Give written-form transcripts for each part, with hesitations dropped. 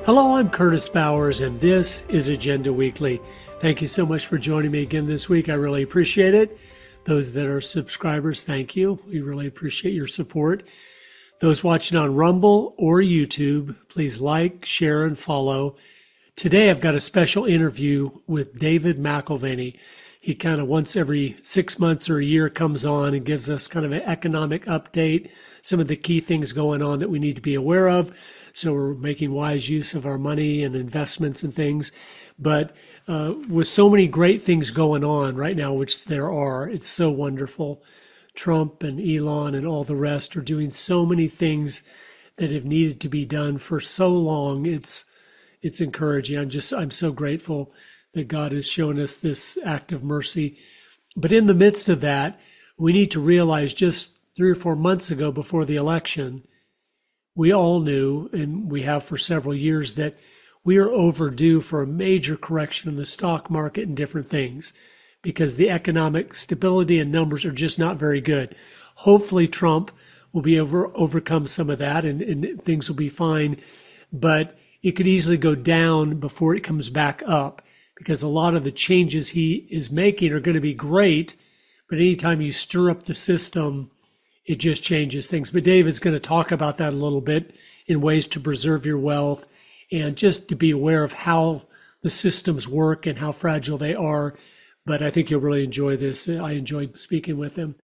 Hello, I'm Curtis Bowers, and this is Agenda Weekly. Thank you so much for joining me again this week. I really appreciate it. Those that are subscribers, thank you. We really appreciate your support. Those watching on Rumble or YouTube, please like, share, and follow. Today, I've got a special interview with David McAlvany. He kind of once every 6 months or a year comes on and gives us kind of an economic update, some of the key things going on that we need to be aware of. So we're making wise use of our money and investments and things. But with so many great things going on right now, which there are, it's so wonderful. Trump and Elon and all the rest are doing so many things that have needed to be done for so long. It's encouraging. I'm so grateful that God has shown us this act of mercy. But in the midst of that, we need to realize just 3 or 4 months ago before the election, we all knew, and we have for several years, that we are overdue for a major correction in the stock market and different things because the economic stability and numbers are just not very good. Hopefully Trump will be overcome some of that and things will be fine, but it could easily go down before it comes back up because a lot of the changes he is making are going to be great, but anytime you stir up the system, it just changes things. But David's going to talk about that a little bit in ways to preserve your wealth and just to be aware of how the systems work and how fragile they are. But I think you'll really enjoy this. I enjoyed speaking with him.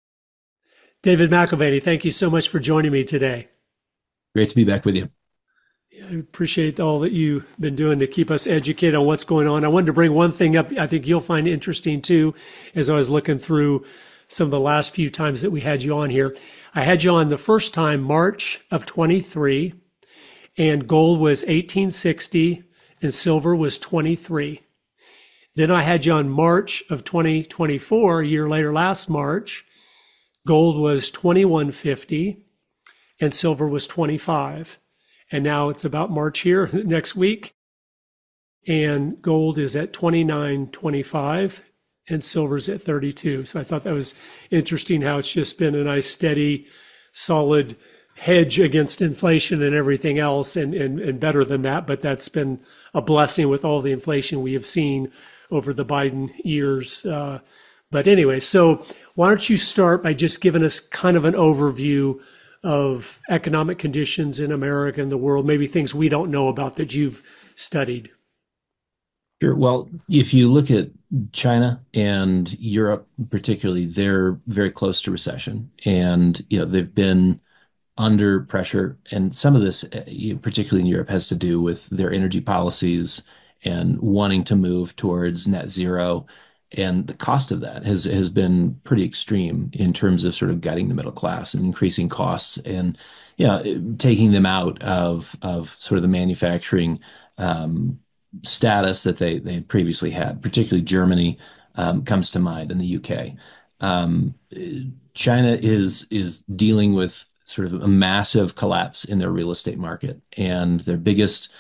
David McAlvany, thank you so much for joining me today. Great to be back with you. I appreciate all that you've been doing to keep us educated on what's going on. I wanted to bring one thing up I think you'll find interesting too, as I was looking through some of the last few times that we had you on here. I had you on the first time, March of 23, and gold was 1860 and silver was 23. Then I had you on March of 2024, a year later, last March, gold was 2150 and silver was 25. And now it's about March here next week, and gold is at 29.25 and silver's at 32. So I thought that was interesting how it's just been a nice, steady, solid hedge against inflation and everything else, and better than that. But that's been a blessing with all the inflation we have seen over the Biden years. But anyway, so why don't you start by just giving us kind of an overview of economic conditions in America and the world, maybe things we don't know about that you've studied. Sure. Well, if you look at China and Europe particularly, they're very close to recession, and they've been under pressure. And some of this, particularly in Europe, has to do with their energy policies and wanting to move towards net zero. And the cost of that has been pretty extreme in terms of sort of gutting the middle class and increasing costs and taking them out of sort of the manufacturing status that they previously had. Particularly Germany comes to mind, and the UK. China is dealing with sort of a massive collapse in their real estate market, and their biggest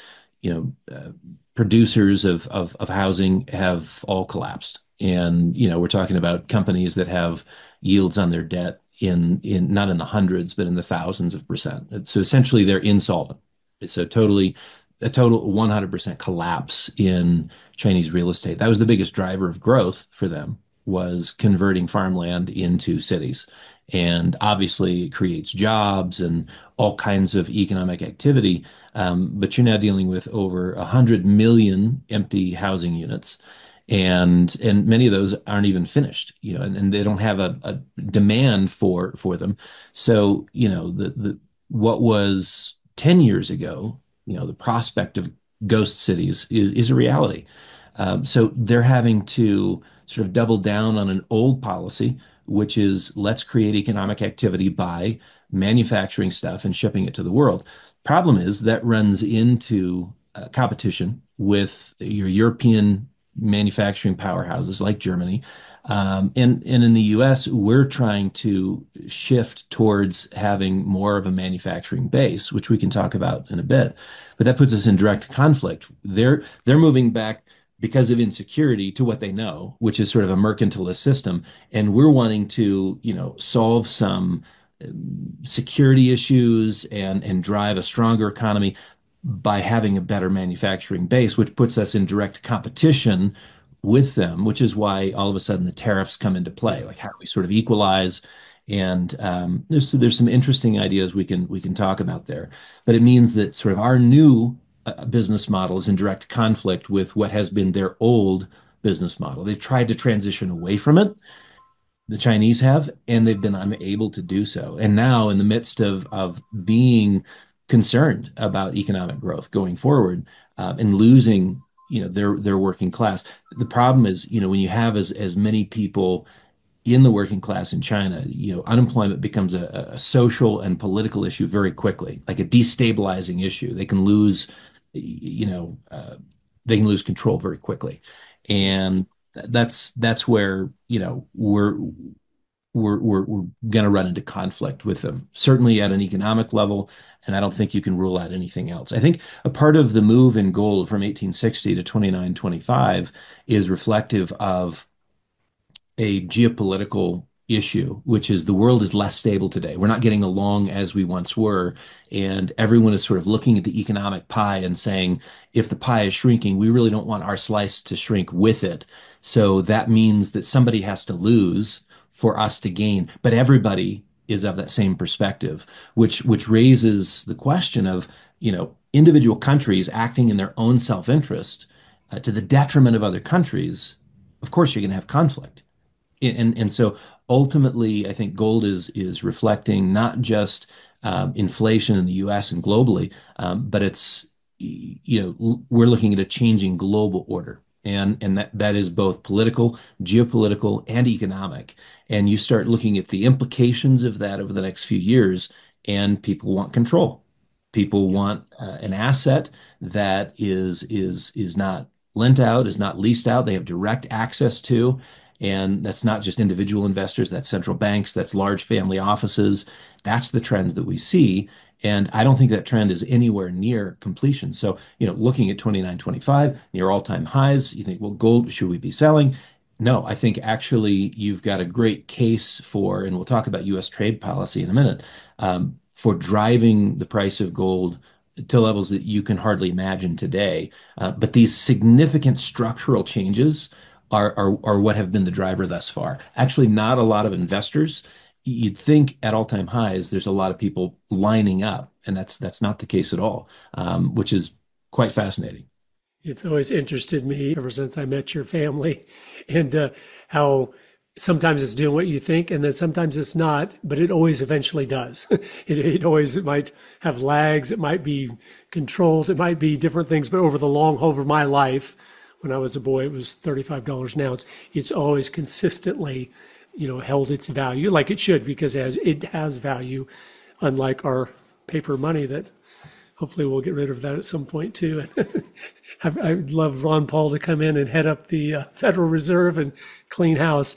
producers of housing have all collapsed. And we're talking about companies that have yields on their debt in not in the hundreds, but in the thousands of percent. So essentially, they're insolvent. It's a total 100% collapse in Chinese real estate. That was the biggest driver of growth for them, was converting farmland into cities. And obviously, it creates jobs and all kinds of economic activity. But you're now dealing with over 100 million empty housing units. And many of those aren't even finished, and they don't have a demand for them. So, what was 10 years ago, the prospect of ghost cities is a reality. So they're having to sort of double down on an old policy, which is let's create economic activity by manufacturing stuff and shipping it to the world. Problem is that runs into competition with your European manufacturing powerhouses like Germany. And in the US, we're trying to shift towards having more of a manufacturing base, which we can talk about in a bit. But that puts us in direct conflict. They're moving back because of insecurity to what they know, which is sort of a mercantilist system. And we're wanting to, solve some security issues and drive a stronger economy by having a better manufacturing base, which puts us in direct competition with them, which is why all of a sudden the tariffs come into play. Like how do we sort of equalize? And there's some interesting ideas we can talk about there, but it means that sort of our new business model is in direct conflict with what has been their old business model. They've tried to transition away from it, the Chinese have, and they've been unable to do so. And now, in the midst of being concerned about economic growth going forward, and losing, their working class, the problem is, when you have as many people in the working class in China, unemployment becomes a social and political issue very quickly, like a destabilizing issue. You know, uh, they can lose control very quickly, and that's where we're going to run into conflict with them, certainly at an economic level. And I don't think you can rule out anything else. I think a part of the move in gold from 1860 to 2925 is reflective of a geopolitical issue, which is the world is less stable today. We're not getting along as we once were. And everyone is sort of looking at the economic pie and saying, if the pie is shrinking, we really don't want our slice to shrink with it. So that means that somebody has to lose for us to gain. But everybody is of that same perspective, which raises the question of, individual countries acting in their own self-interest to the detriment of other countries. Of course, you're going to have conflict. And so ultimately, I think gold is reflecting not just inflation in the U.S. and globally, but we're looking at a changing global order, and that is both political, geopolitical, and economic. And you start looking at the implications of that over the next few years, and people want control. People want an asset that is not lent out, is not leased out. They have direct access to. And that's not just individual investors, that's central banks, that's large family offices. That's the trend that we see. And I don't think that trend is anywhere near completion. So, looking at 29.25 near all-time highs, you think, well, gold, should we be selling? No, I think actually you've got a great case for, and we'll talk about U.S. trade policy in a minute, for driving the price of gold to levels that you can hardly imagine today. But these significant structural changes are what have been the driver thus far. Actually, not a lot of investors. You'd think at all-time highs, there's a lot of people lining up, and that's not the case at all, which is quite fascinating. It's always interested me ever since I met your family, and how sometimes it's doing what you think, and then sometimes it's not, but it always eventually does. It might have lags, it might be controlled, it might be different things, but over the long haul of my life, when I was a boy, it was $35 an ounce. It's always consistently, held its value like it should, because it has value, unlike our paper money that hopefully we'll get rid of that at some point too. I'd love Ron Paul to come in and head up the Federal Reserve and clean house.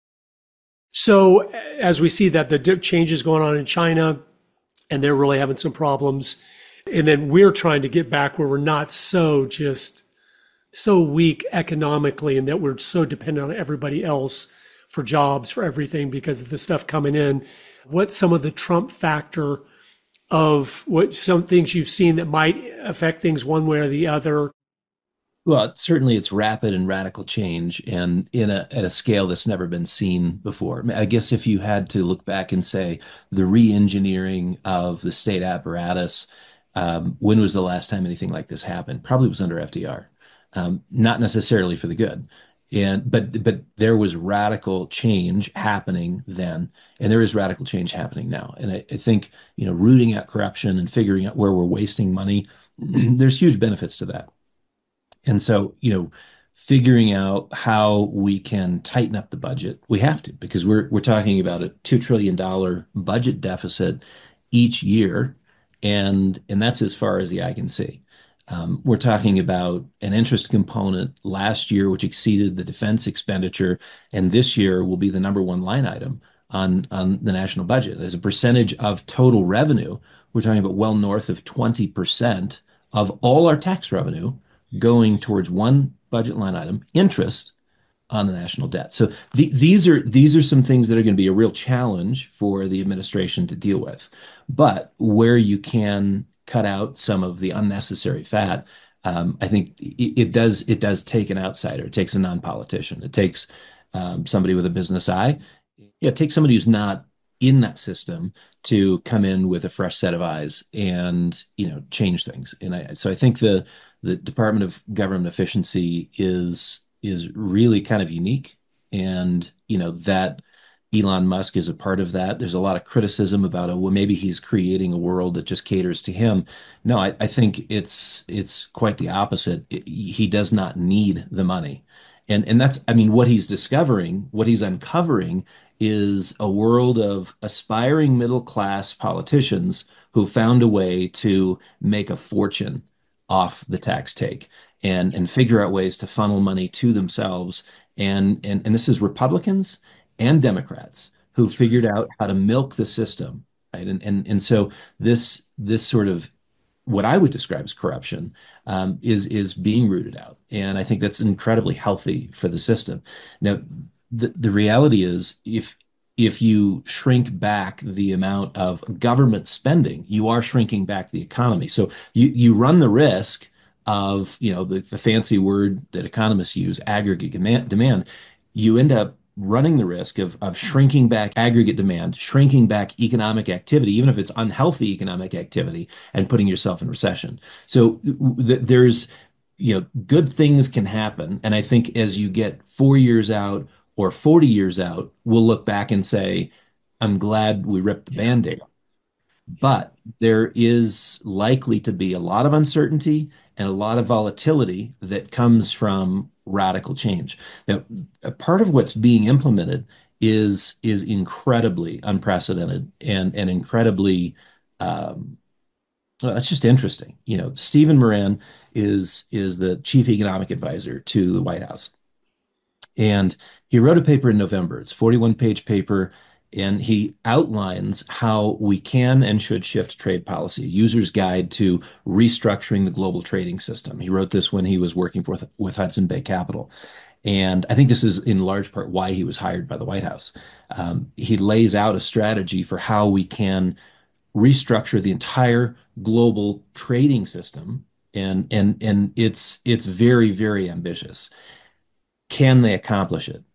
So as we see that the changes going on in China, and they're really having some problems, and then we're trying to get back where we're not so weak economically, and that we're so dependent on everybody else for jobs, for everything, because of the stuff coming in. What's some of the Trump factor of what some things you've seen that might affect things one way or the other? Well, certainly it's rapid and radical change, and at a scale that's never been seen before. I guess if you had to look back and say the re-engineering of the state apparatus, when was the last time anything like this happened? Probably was under FDR. Not necessarily for the good. But there was radical change happening then, and there is radical change happening now. And I think, rooting out corruption and figuring out where we're wasting money, there's huge benefits to that. And so, figuring out how we can tighten up the budget, we have to, because we're talking about a $2 trillion budget deficit each year, and that's as far as the eye can see. We're talking about an interest component last year, which exceeded the defense expenditure, and this year will be the number one line item on the national budget. As a percentage of total revenue, we're talking about well north of 20% of all our tax revenue going towards one budget line item, interest on the national debt. So these are some things that are going to be a real challenge for the administration to deal with. But where you can cut out some of the unnecessary fat, I think it does take an outsider. It takes a non-politician. It takes somebody with a business eye. Yeah, it takes somebody who's not in that system to come in with a fresh set of eyes and change things. And so I think the Department of Government Efficiency is really kind of unique, and that Elon Musk is a part of that. There's a lot of criticism about, oh, well, maybe he's creating a world that just caters to him. No, I think it's quite the opposite. He does not need the money. And that's, I mean, what he's discovering, what he's uncovering is a world of aspiring middle class politicians who found a way to make a fortune off the tax take and figure out ways to funnel money to themselves. And this is Republicans and Democrats who figured out how to milk the system, right? And so this sort of what I would describe as corruption is being rooted out, and I think that's incredibly healthy for the system. Now, the reality is, if you shrink back the amount of government spending, you are shrinking back the economy. So you run the risk of, the fancy word that economists use, aggregate demand. You end up running the risk of shrinking back aggregate demand, shrinking back economic activity, even if it's unhealthy economic activity, and putting yourself in recession. So there's, good things can happen. And I think as you get 4 years out or 40 years out, we'll look back and say, I'm glad we ripped the Band-Aid. But there is likely to be a lot of uncertainty and a lot of volatility that comes from radical change. Now, a part of what's being implemented is incredibly unprecedented and incredibly well, that's just interesting. Stephen Moran is the chief economic advisor to the White House. And he wrote a paper in November. It's a 41-page paper, and he outlines how we can and should shift trade policy, a user's guide to restructuring the global trading system. He wrote this when he was working with Hudson Bay Capital. And I think this is in large part why he was hired by the White House. He lays out a strategy for how we can restructure the entire global trading system, and it's very, very ambitious. Can they accomplish it?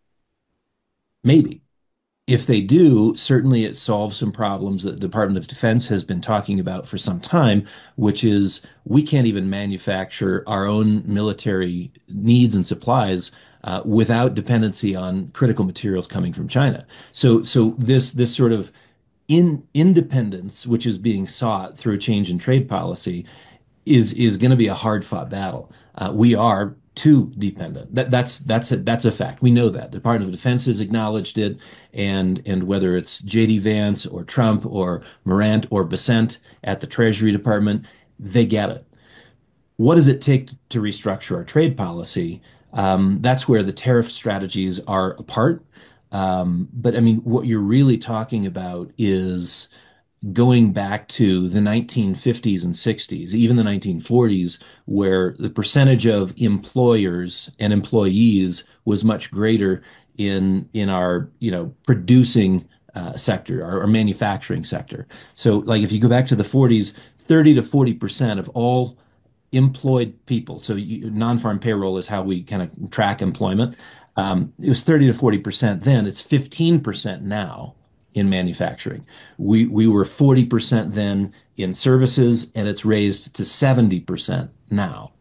Maybe. If they do, certainly it solves some problems that the Department of Defense has been talking about for some time, which is we can't even manufacture our own military needs and supplies without dependency on critical materials coming from China. So this sort of independence, which is being sought through a change in trade policy, is going to be a hard fought battle. We are too dependent. That's a fact. We know that. The Department of Defense has acknowledged it, and whether it's J.D. Vance or Trump or Morant or Bessent at the Treasury Department, they get it. What does it take to restructure our trade policy? That's where the tariff strategies are apart. But I mean, what you're really talking about is going back to the 1950s and 60s, even the 1940s, where the percentage of employers and employees was much greater in our producing sector, our manufacturing sector. So, like if you go back to the 40s, 30 to 40% of all employed people. So non-farm payroll is how we kind of track employment. It was 30 to 40% then. It's 15% now in manufacturing. We were 40% then in services, and it's raised to 70% now.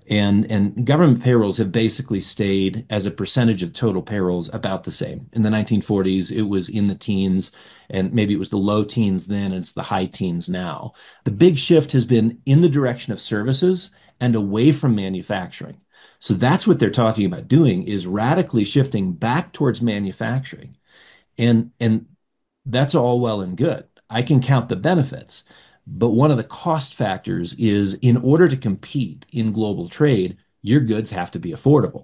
And government payrolls have basically stayed as a percentage of total payrolls about the same. In the 1940s, it was in the teens, and maybe it was the low teens then, and it's the high teens now. The big shift has been in the direction of services and away from manufacturing. So that's what they're talking about doing, is radically shifting back towards manufacturing. And that's all well and good. I can count the benefits. But one of the cost factors is, in order to compete in global trade, your goods have to be affordable.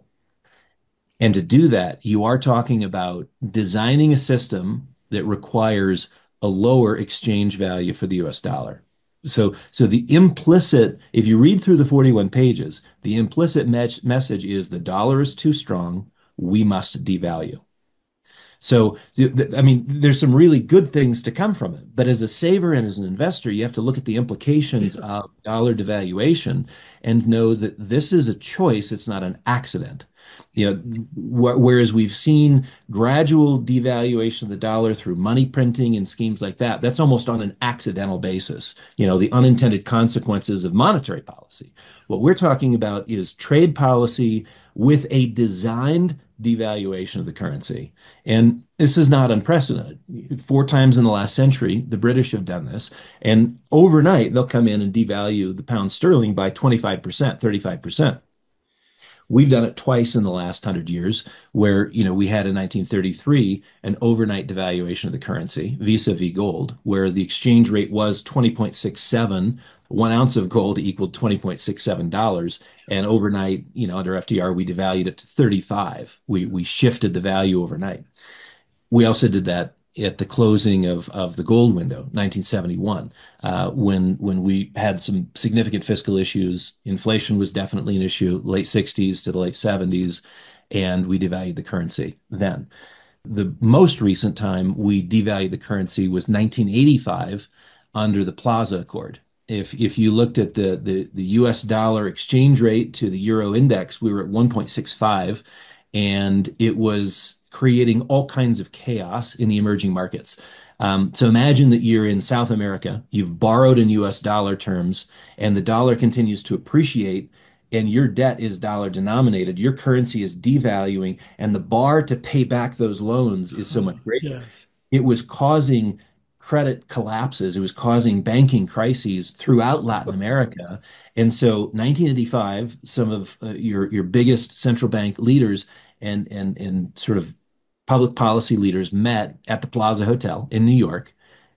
And to do that, you are talking about designing a system that requires a lower exchange value for the US dollar. So the implicit, if you read through the 41 pages, the implicit message is the dollar is too strong. We must devalue. So, I mean, there's some really good things to come from it. But as a saver and as an investor, you have to look at the implications Yeah. of dollar devaluation and know that this is a choice, it's not an accident. Whereas we've seen gradual devaluation of the dollar through money printing and schemes like that, that's almost on an accidental basis, the unintended consequences of monetary policy. What we're talking about is trade policy with a designed devaluation of the currency. And this is not unprecedented. 4 times in the last century, the British have done this. And overnight, they'll come in and devalue the pound sterling by 25%, 35%. We've done it twice in the last 100 years, where we had in 1933 an overnight devaluation of the currency vis-a-vis gold, where the exchange rate was 20.67. 1 ounce of gold equaled $20.67. And overnight, under FDR, we devalued it to 35. We shifted the value overnight. We also did that at the closing of the gold window, 1971, when we had some significant fiscal issues. Inflation was definitely an issue, late 60s to the late 70s, and we devalued the currency then. The most recent time we devalued the currency was 1985 under the Plaza Accord. If you looked at the US dollar exchange rate to the euro index, we were at 1.65, and it was creating all kinds of chaos in the emerging markets. So imagine that you're in South America, you've borrowed in US dollar terms, and the dollar continues to appreciate, and your debt is dollar denominated. Your currency is devaluing, and the bar to pay back those loans is so much greater. Yes. It was causing credit collapses. It was causing banking crises throughout Latin America. And so 1985, some of your biggest central bank leaders and sort of public policy leaders met at the Plaza Hotel in New York,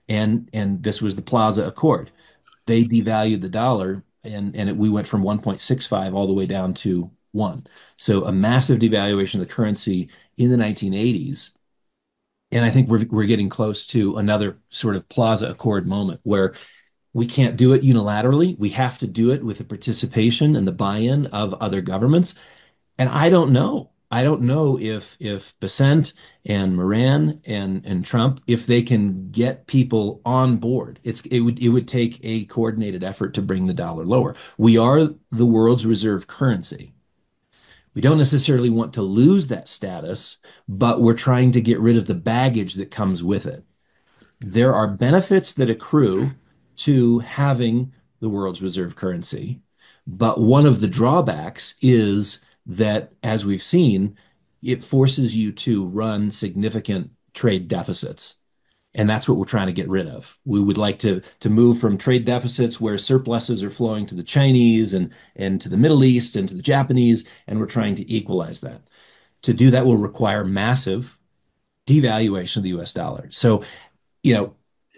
and this was the Plaza Accord. They devalued the dollar, and we went from 1.65 all the way down to 1. So a massive devaluation of the currency in the 1980s. And I think we're getting close to another sort of Plaza Accord moment where we can't do it unilaterally. We have to do it with the participation and the buy-in of other governments. And I don't know. I don't know if Bessent and Moran and Trump, if they can get people on board. It would take a coordinated effort to bring the dollar lower. We are the world's reserve currency. We don't necessarily want to lose that status, but we're trying to get rid of the baggage that comes with it. There are benefits that accrue to having the world's reserve currency, but one of the drawbacks is that, as we've seen, it forces you to run significant trade deficits. And that's what we're trying to get rid of. We would like to move from trade deficits where surpluses are flowing to the Chinese and to the Middle East and to the Japanese, and we're trying to equalize that. To do that will require massive devaluation of the US dollar. So, you know,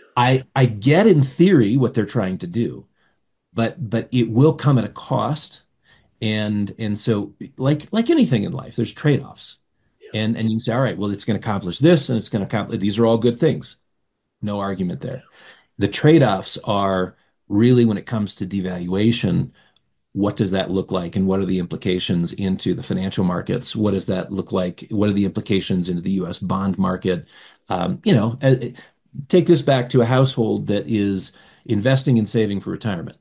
I get in theory what they're trying to do, but it will come at a cost. And so like anything in life, there's trade-offs. And you can say, all right, well, it's going to accomplish this and it's going to accomplish these are all good things. No argument there. The trade-offs are really when it comes to devaluation, what does that look like and what are the implications into the financial markets? What does that look like? What are the implications into the US bond market? Take this back to a household that is investing and saving for retirement.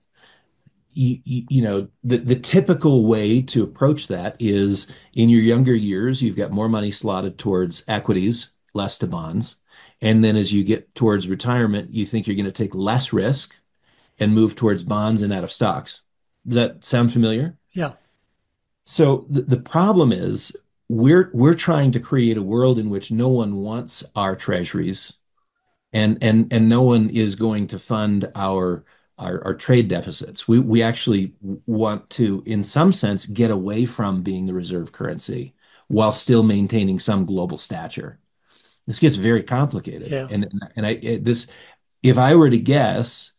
The typical way to approach that is in your younger years, you've got more money slotted towards equities, less to bonds. And then as you get towards retirement, you think you're going to take less risk and move towards bonds and out of stocks. Does that sound familiar? Yeah. So the problem is we're trying to create a world in which no one wants our treasuries and no one is going to fund our trade deficits. We actually want to, in some sense, get away from being the reserve currency while still maintaining some global stature. This gets very complicated. Yeah. And if I were to guess,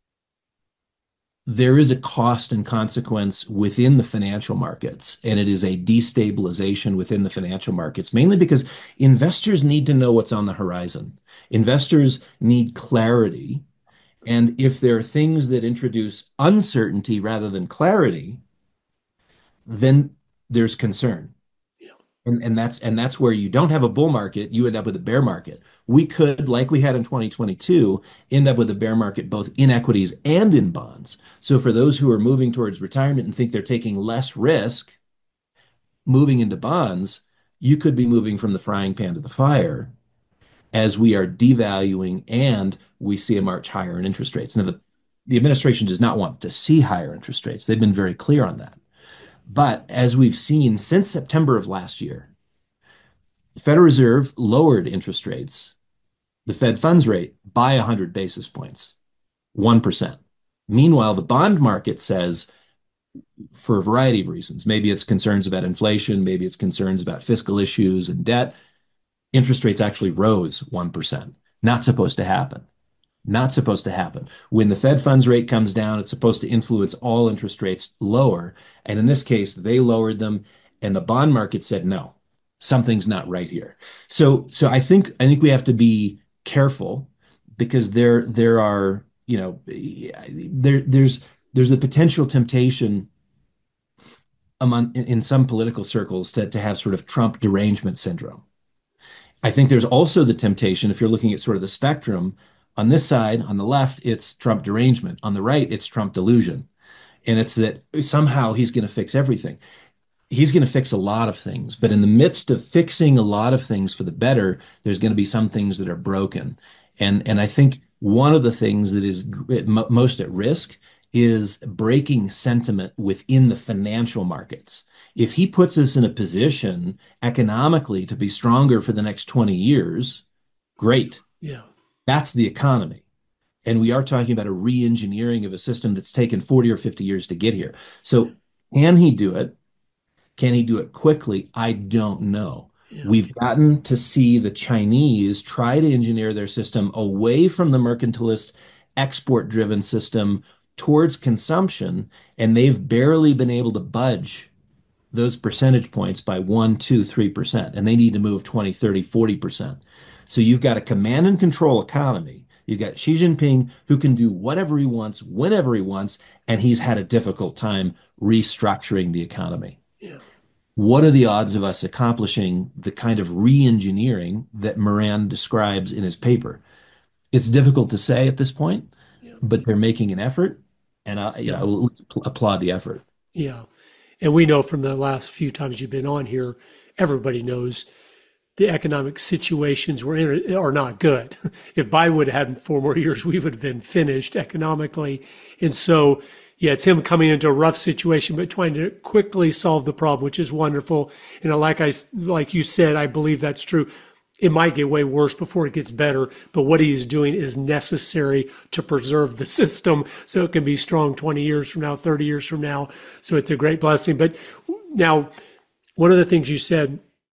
there is a cost and consequence within the financial markets, and it is a destabilization within the financial markets, mainly because investors need to know what's on the horizon. Investors need clarity. And if there are things that introduce uncertainty rather than clarity, then there's concern. Yeah. And that's where you don't have a bull market, you end up with a bear market. We could, like we had in 2022, end up with a bear market both in equities and in bonds. So for those who are moving towards retirement and think they're taking less risk moving into bonds, you could be moving from the frying pan to the fire as we are devaluing and we see a march higher in interest rates. Now, the administration does not want to see higher interest rates. They've been very clear on that. But as we've seen since September of last year, the Federal Reserve lowered interest rates, the Fed funds rate by 100 basis points, 1%. Meanwhile, the bond market says, for a variety of reasons, maybe it's concerns about inflation, maybe it's concerns about fiscal issues and debt, interest rates actually rose 1%. Not supposed to happen. Not supposed to happen. When the Fed funds rate comes down, it's supposed to influence all interest rates lower. And in this case, they lowered them, and the bond market said, no, something's not right here. So I think we have to be careful because there are, there's the potential temptation in some political circles to have sort of Trump derangement syndrome. I think there's also the temptation, if you're looking at sort of the spectrum, on this side, on the left, it's Trump derangement. On the right, it's Trump delusion. And it's that somehow he's going to fix everything. He's going to fix a lot of things, but in the midst of fixing a lot of things for the better, there's going to be some things that are broken. And I think one of the things that is most at risk is breaking sentiment within the financial markets. If he puts us in a position economically to be stronger for the next 20 years, great. Yeah. That's the economy. And we are talking about a re-engineering of a system that's taken 40 or 50 years to get here. So can he do it? Can he do it quickly? I don't know. Yeah. We've gotten to see the Chinese try to engineer their system away from the mercantilist export-driven system towards consumption, and they've barely been able to budge those percentage points by 1, 2, 3%, and they need to move 20, 30, 40%. So you've got a command and control economy. You've got Xi Jinping who can do whatever he wants, whenever he wants, and he's had a difficult time restructuring the economy. Yeah. What are the odds of us accomplishing the kind of re-engineering that Moran describes in his paper? It's difficult to say at this point, Yeah. but they're making an effort, and I will applaud the effort. Yeah. And we know from the last few times you've been on here, everybody knows the economic situations we're in are not good. If Biden would have had 4 more years, we would have been finished economically. And so, yeah, it's him coming into a rough situation, but trying to quickly solve the problem, which is wonderful. And like you said, I believe that's true. It might get way worse before it gets better, but what he's doing is necessary to preserve the system so it can be strong 20 years from now, 30 years from now. So it's a great blessing. But now, one of the things you said,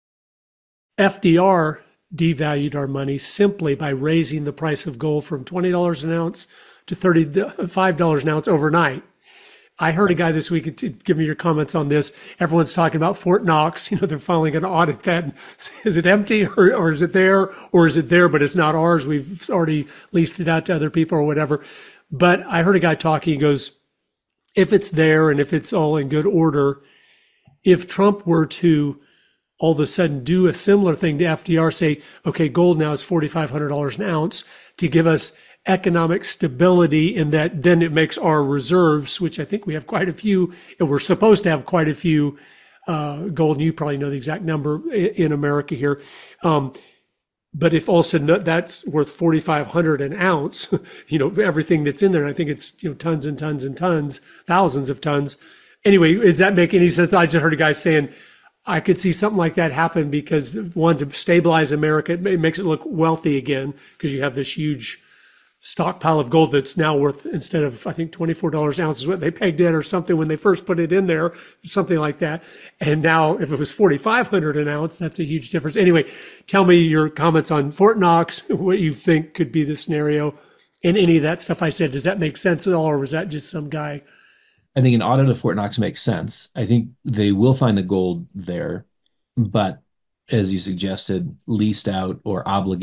FDR devalued our money simply by raising the price of gold from $20 an ounce to $35 an ounce overnight. I heard a guy this week, to give me your comments on this. Everyone's talking about Fort Knox. They're finally going to audit that. Is it empty or is it there? Or is it there, but it's not ours? We've already leased it out to other people or whatever. But I heard a guy talking. He goes, if it's there and if it's all in good order, if Trump were to all of a sudden do a similar thing to FDR, say, okay, gold now is $4,500 an ounce to give us economic stability, in that then it makes our reserves, which I think we have quite a few, and we're supposed to have quite a few gold, and you probably know the exact number in America here. But if all of a sudden that's worth 4,500 an ounce, everything that's in there, and I think it's, tons and tons and tons, thousands of tons. Anyway, does that make any sense? I just heard a guy saying, I could see something like that happen because, one, to stabilize America, it makes it look wealthy again because you have this huge stockpile of gold that's now worth, instead of, I think, $24 an ounce is what they pegged it or something when they first put it in there, something like that. And now if it was 4,500 an ounce, that's a huge difference. Anyway, tell me your comments on Fort Knox, what you think could be the scenario, and any of that stuff I said. Does that make sense at all, or was that just some guy? I think an audit of Fort Knox makes sense. I think they will find the gold there, but as you suggested, leased out or obligated.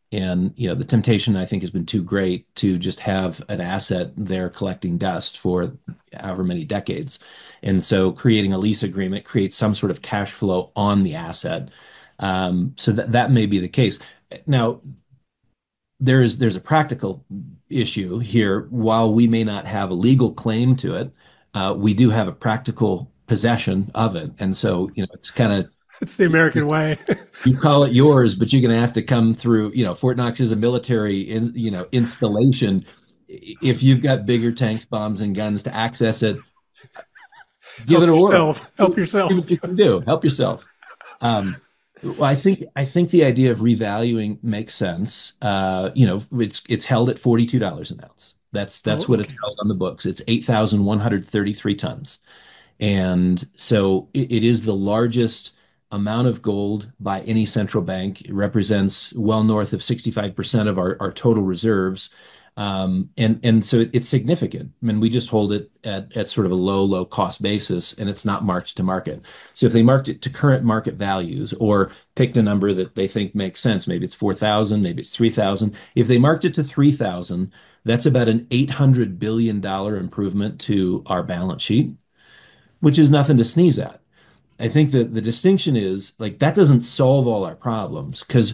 And, the temptation, I think, has been too great to just have an asset there collecting dust for however many decades. And so creating a lease agreement creates some sort of cash flow on the asset. So that may be the case. Now, there's a practical issue here. While we may not have a legal claim to it, we do have a practical possession of it. And so, it's kind of It's the American way. you call it yours, but you're going to have to come through. Fort Knox is a military, installation. If you've got bigger tanks, bombs, and guns to access it, give it Help a whirl. yourself. Help See yourself. what you can do. Help yourself. Um, well, I think the idea of revaluing makes sense. It's held at $42 an ounce. Oh, That's what it's okay. held on the books. It's 8,133 tons. And so it is the largest amount of gold by any central bank. It represents well north of 65% of our total reserves. And so it's significant. I mean, we just hold it at sort of a low cost basis, and it's not marked to market. So if they marked it to current market values or picked a number that they think makes sense, maybe it's 4,000, maybe it's 3,000. If they marked it to 3,000, that's about an $800 billion improvement to our balance sheet, which is nothing to sneeze at. I think that the distinction is like that doesn't solve all our problems because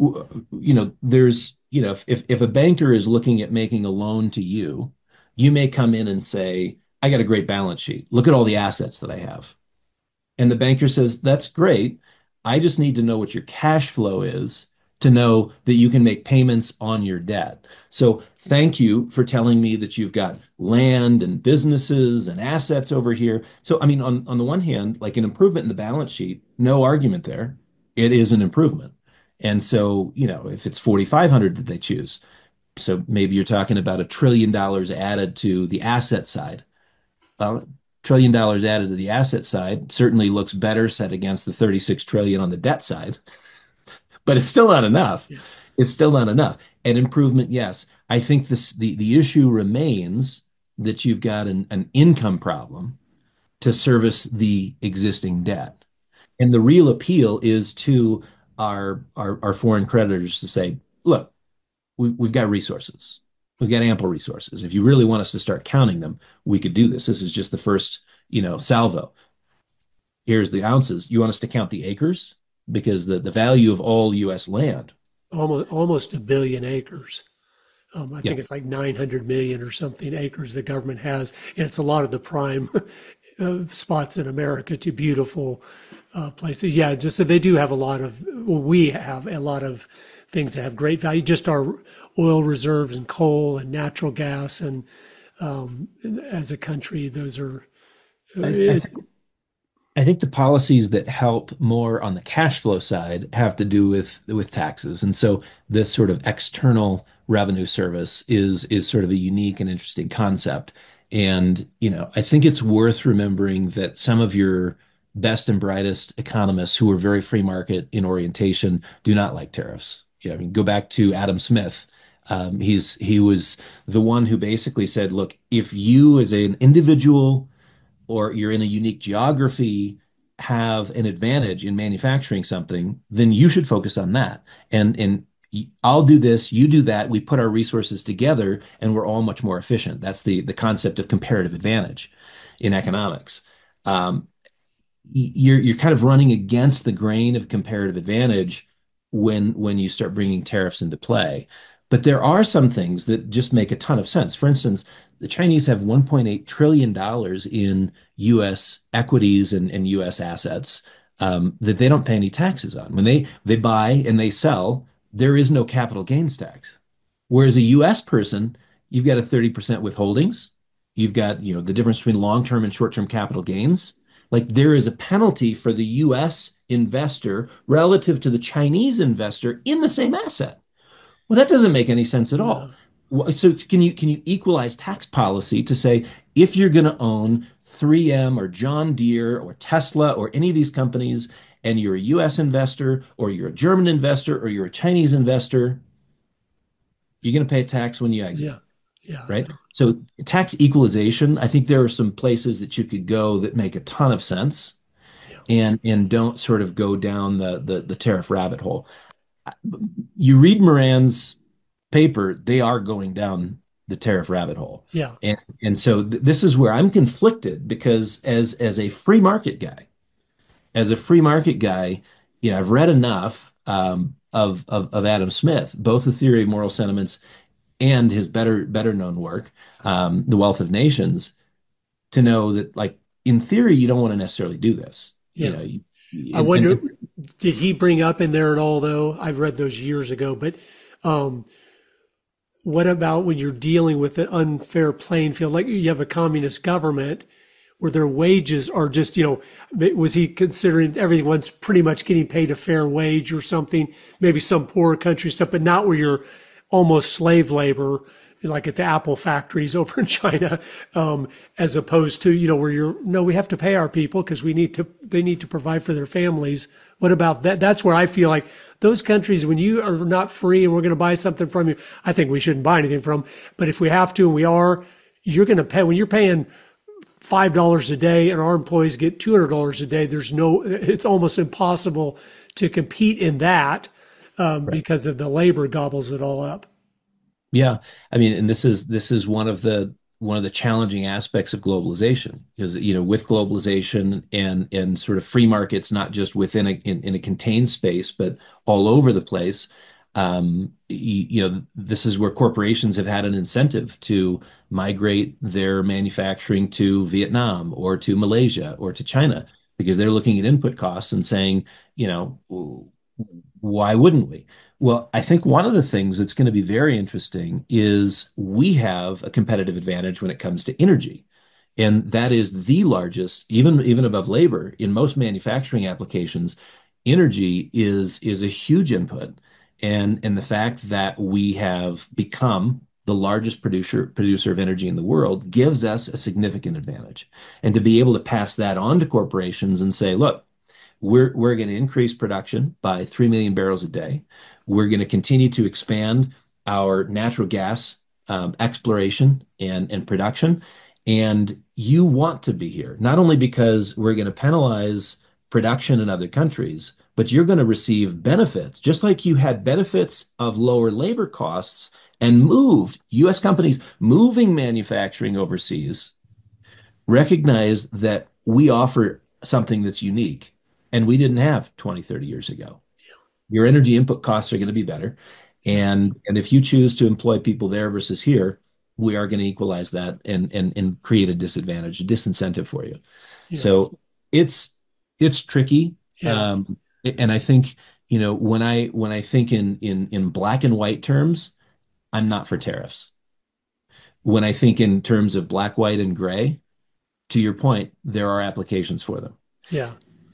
there's if a banker is looking at making a loan to you, you may come in and say, I got a great balance sheet. Look at all the assets that I have. And the banker says, that's great. I just need to know what your cash flow is to know that you can make payments on your debt. So thank you for telling me that you've got land and businesses and assets over here. So, I mean, on the one hand, like an improvement in the balance sheet, no argument there. It is an improvement. And so, if it's 4,500 that they choose, so maybe you're talking about $1 trillion added to the asset side. Well, $1 trillion added to the asset side certainly looks better set against the 36 trillion on the debt side, but it's still not enough. Yeah. It's still not enough. An improvement, yes. I think the issue remains that you've got an income problem to service the existing debt. And the real appeal is to our foreign creditors to say, look, we've got resources. We've got ample resources. If you really want us to start counting them, we could do this. This is just the first, salvo. Here's the ounces. You want us to count the acres? Because the value of all U.S. land. Almost a billion acres. I Yeah. think it's like 900 million or something acres the government has, and it's a lot of the prime spots in America to beautiful places. Yeah, just so they do have a lot of, well, we have a lot of things that have great value. Just our oil reserves and coal and natural gas, and as a country, those are. I, I It, I think the policies that help more on the cash flow side have to do with taxes. And so this sort of external revenue service is sort of a unique and interesting concept. And, I think it's worth remembering that some of your best and brightest economists who are very free market in orientation do not like tariffs. I mean, go back to Adam Smith. He was the one who basically said, look, if you as an individual or you're in a unique geography have an advantage in manufacturing something, then you should focus on that. And I'll do this, you do that. We put our resources together, and we're all much more efficient. That's the concept of comparative advantage in economics. Um, you're kind of running against the grain of comparative advantage when you start bringing tariffs into play. But there are some things that just make a ton of sense. For instance, the Chinese have $1.8 trillion in U.S. equities and U.S. assets that they don't pay any taxes on. When they buy and they sell, there is no capital gains tax. Whereas a U.S. person, you've got a 30% withholdings. You've got, the difference between long-term and short-term capital gains. Like there is a penalty for the US investor relative to the Chinese investor in the same asset. Well, that doesn't make any sense at all. no, So can you equalize tax policy to say if you're going to own 3M or John Deere or Tesla or any of these companies and you're a US investor or you're a German investor or you're a Chinese investor, you're going to pay a tax when you exit, yeah, yeah, right? So tax equalization, I think there are some places that you could go that make a ton of sense yeah. and don't sort of go down the tariff rabbit hole. you read Moran's paper, they are going down the tariff rabbit hole. Yeah. And so this is where I'm conflicted because as a free market guy, as a free market guy, I've read enough of Adam Smith, both the theory of moral sentiments and his better known work, The Wealth of Nations, to know that like in theory you don't want to necessarily do this. You Yeah. know, I wonder, did he bring up in there at all, though? I've read those years ago, but um, what about when you're dealing with an unfair playing field? Like you have a communist government where their wages are just, was he considering everyone's pretty much getting paid a fair wage or something? Maybe some poorer country stuff, but not where you're almost slave labor, like at the Apple factories over in China, as opposed to, where no, we have to pay our people because they need to provide for their families. What about that? That's where I feel like those countries, when you are not free and we're going to buy something from you, I think we shouldn't buy anything from. But if we have to and we are, you're going to pay, when you're paying $5 a day and our employees get $200 a day, it's almost impossible to compete in that right. because of the labor gobbles it all up. Yeah, I mean, and this is one of the challenging aspects of globalization because with globalization and sort of free markets, not just within in a contained space, but all over the place. This is where corporations have had an incentive to migrate their manufacturing to Vietnam or to Malaysia or to China because they're looking at input costs and saying, you know, why wouldn't we? Well, I think one of the things that's going to be very interesting is we have a competitive advantage when it comes to energy. And that is the largest, even above labor, in most manufacturing applications, energy is a huge input. And the fact that we have become the largest producer of energy in the world gives us a significant advantage. And to be able to pass that on to corporations and say, look, we're going to increase production by 3 million barrels a day. We're going to continue to expand our natural gas exploration and production. And you want to be here, not only because we're going to penalize production in other countries, but you're going to receive benefits, just like you had benefits of lower labor costs and moved US companies moving manufacturing overseas recognize that we offer something that's unique and we didn't have 20, 30 years ago. Your energy input costs are going to be better. Yeah. And if you choose to employ people there versus here, we are going to equalize that and create a disadvantage, a disincentive for you. Yeah. So it's tricky. Yeah. And I think, when I think in black and white terms, I'm not for tariffs. When I think in terms of black, white, and gray, to your point, there are applications for them. Yeah.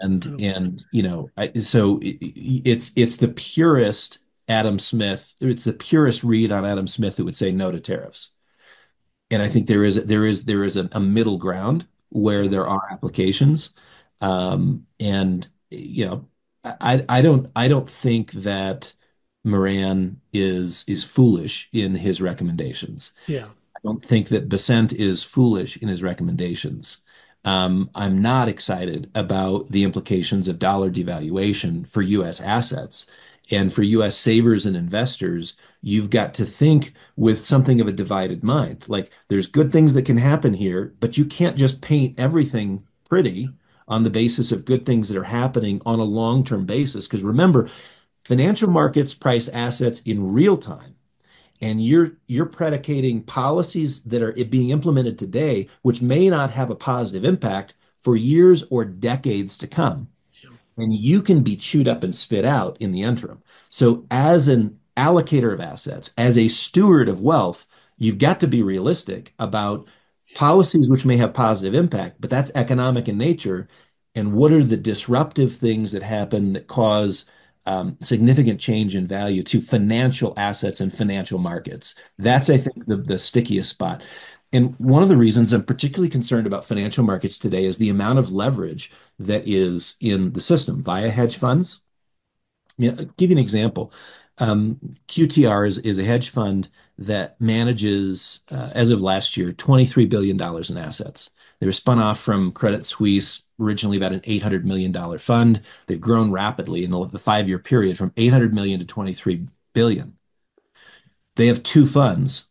It's the purest Adam Smith, it's the purest read on Adam Smith that would say no to tariffs. And I think there is a middle ground where there are applications. And I don't think that Moran is foolish in his recommendations. Yeah. I don't think that Besant is foolish in his recommendations. I'm not excited about the implications of dollar devaluation for U.S. assets. And for U.S. savers and investors, you've got to think with something of a divided mind. Like there's good things that can happen here, but you can't just paint everything pretty on the basis of good things that are happening on a long-term basis. Because remember, financial markets price assets in real time and you're predicating policies that are being implemented today, which may not have a positive impact for years or decades to come. And you can be chewed up and spit out in the interim. So, as an allocator of assets, as a steward of wealth, you've got to be realistic about policies which may have positive impact, but that's economic in nature. And what are the disruptive things that happen that cause significant change in value to financial assets and financial markets? That's, I think, the stickiest spot. And one of the reasons I'm particularly concerned about financial markets today is the amount of leverage that is in the system via hedge funds. I'll give you an example. QTR is a hedge fund that manages, as of last year, $23 billion in assets. They were spun off from Credit Suisse originally about an $800 million fund. They've grown rapidly in the 5-year period from 800 million to 23 billion. They have two funds.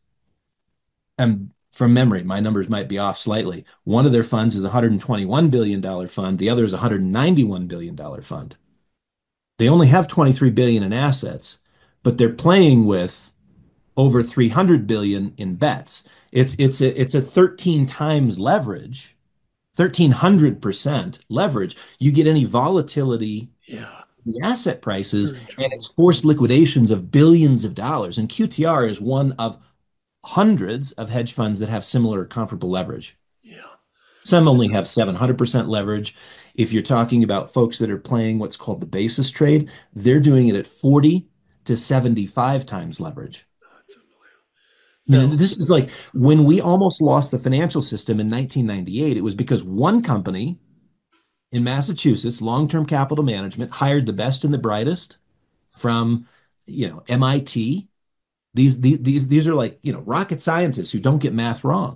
And from memory, my numbers might be off slightly. One of their funds is a $121 billion fund. The other is a $191 billion fund. They only have 23 billion in assets, but they're playing with over 300 billion in bets. It's a 13 times leverage, 1,300% leverage. You get any volatility Yeah. in the asset prices, You're in and trouble. it's forced liquidations of billions of dollars. And QTR is one of hundreds of hedge funds that have similar comparable leverage. Yeah. Some only have 700% leverage. If you're talking about folks that are playing what's called the basis trade, they're doing it at 40 to 75 times leverage. That's unbelievable. I mean, No. this is like when we almost lost the financial system in 1998, it was because one company in Massachusetts, Long-Term Capital Management, hired the best and the brightest from, MIT. These are like, rocket scientists who don't get math wrong,